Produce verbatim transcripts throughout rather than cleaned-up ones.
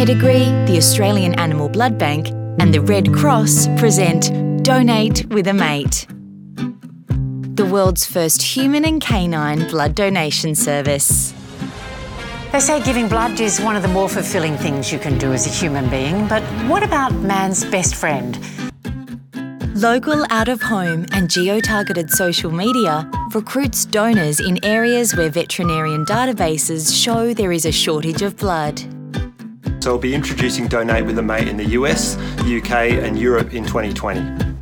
Pedigree, the Australian Animal Blood Bank and the Red Cross present Donate with a Mate, the world's first human and canine blood donation service. They say giving blood is one of the more fulfilling things you can do as a human being, but what about man's best friend? Local out-of-home and geo-targeted social media recruits donors in areas where veterinarian databases show there is a shortage of blood. So we'll be introducing Donate with a Mate in the U S, U K and Europe in twenty twenty.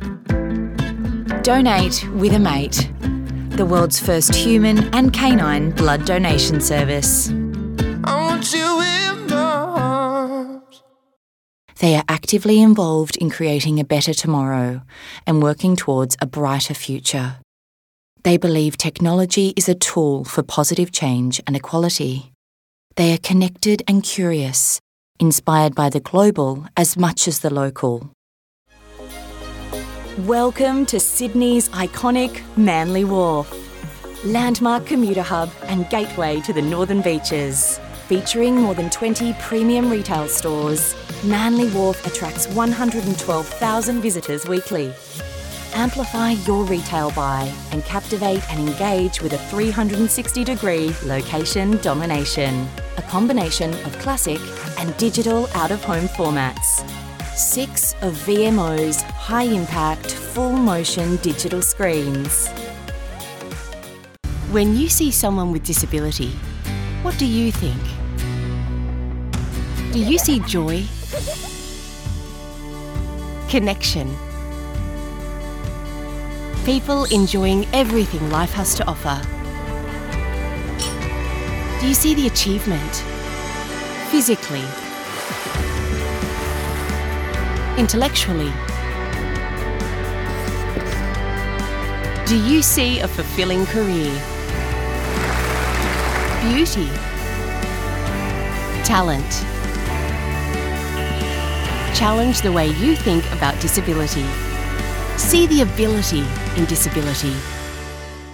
Donate with a Mate, the world's first human and canine blood donation service. I want you in my arms. They are actively involved in creating a better tomorrow and working towards a brighter future. They believe technology is a tool for positive change and equality. They are connected and curious, inspired by the global as much as the local. Welcome to Sydney's iconic Manly Wharf, landmark commuter hub and gateway to the Northern Beaches. Featuring more than twenty premium retail stores, Manly Wharf attracts one hundred twelve thousand visitors weekly. Amplify your retail buy and captivate and engage with a three hundred sixty degree location domination. A combination of classic and digital out-of-home formats. Six of V M O's high-impact, full-motion digital screens. When you see someone with disability, what do you think? Do you see joy? Connection? People enjoying everything life has to offer? Do you see the achievement? Physically? Intellectually? Do you see a fulfilling career? Beauty? Talent? Challenge the way you think about disability. See the ability in disability.